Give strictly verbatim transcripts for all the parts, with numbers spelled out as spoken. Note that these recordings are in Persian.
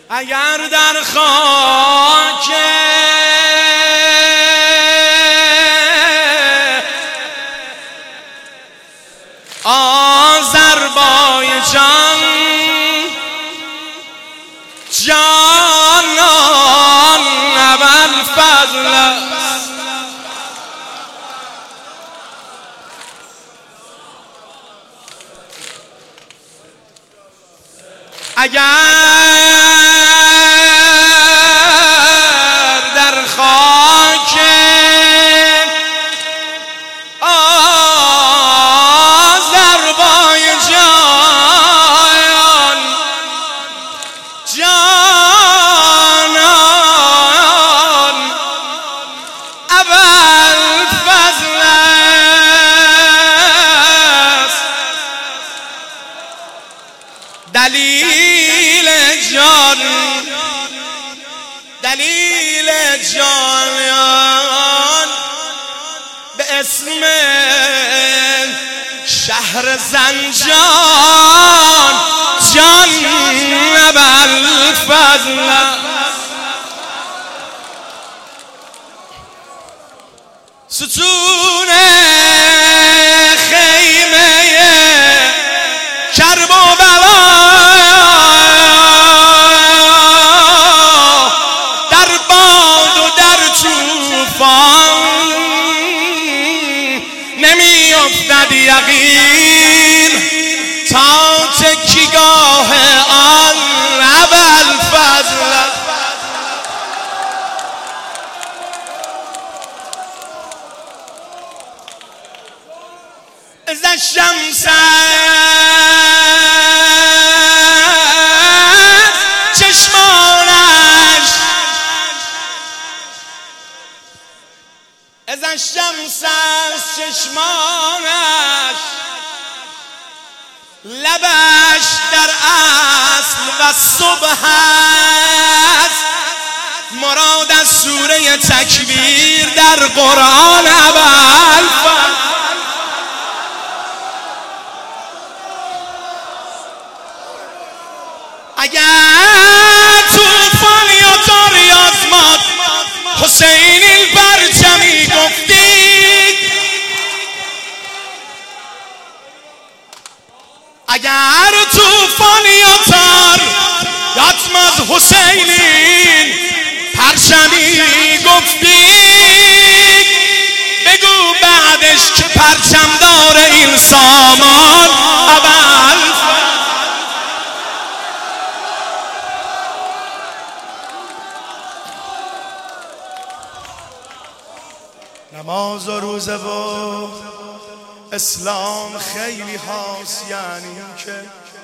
اگر در خاک آذربایجان جانان ابوالفضل است، اگر در خاک آذربایجان جانان ابوالفضل است، دلیل جان دلیل جانان به اسم شهر زنجان جان ابوالفضل ستون خیمه کرب و بلا در باد و در طوفان نمی افتد یقین تا تکیگاه آن ابوالفضل. از الشمس چشمانش از الشمس چشمانش لبش در اصل و صبح است، مراد از سوره تکویر در قرآن ابوالفضل. اگر توفان یا تاری آزماد حسین الپرچمی گفتید، اگر توفان یا تار یازماد حسین پرچمی گفتید، بگو بعدش که پرچمدار این سامان ابوالفضل. نماز و روزه و اسلام خیلی هاست، یعنی که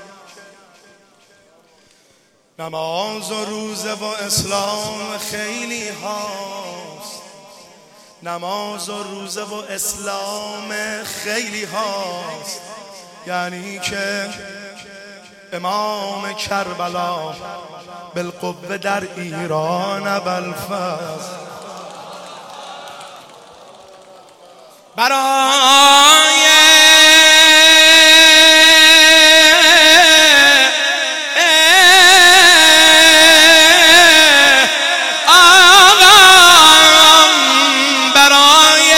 نماز و روزه و اسلام خیلی هاست، نماز و روزه و اسلام خیلی هاست، یعنی که امام کربلا بالقوه در ایران ابوالفضل برای آقام، برای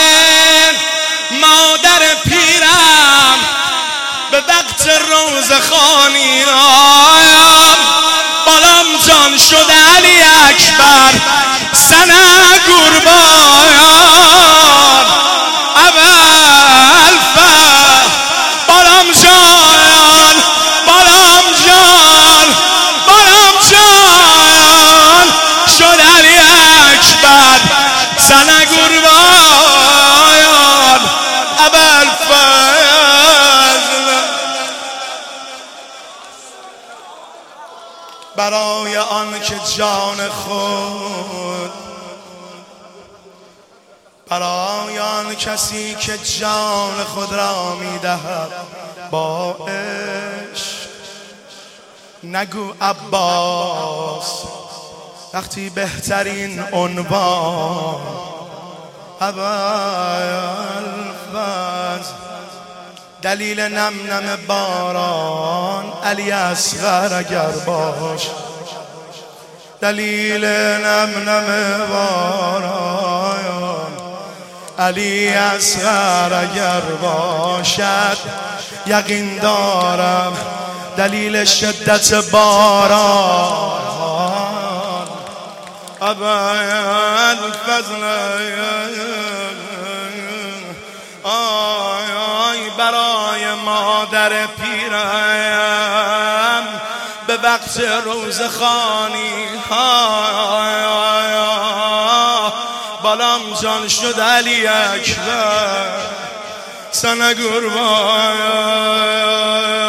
مادر پیرم به وقت روزخوانی آیم، بالام جان شده علی اکبر سنه قربان ابوالفضل. بالام جان بالام جان بالام جان شد علی اکبر سنه قربان ابوالفضل. برای آن که جان خود، برای آن کسی که جان خود را میدهد با عشق، نگو عباس وقتی بهترین عنوان ابوالفضل. دلیل نم نم باران علی اصغر اگر باش، دلیل نم نم باران علی اصغر اگر باشد یقین دارم دلیل شدت باران ابد فضل آی آی برای مادر پیرم به وقت روزخوانی آی آی آی بالام جان شد علی اکبر سنگور بای